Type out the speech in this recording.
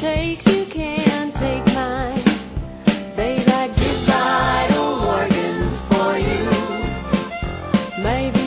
takes, you can take mine. Babe, I'd give vital organs for you. Maybe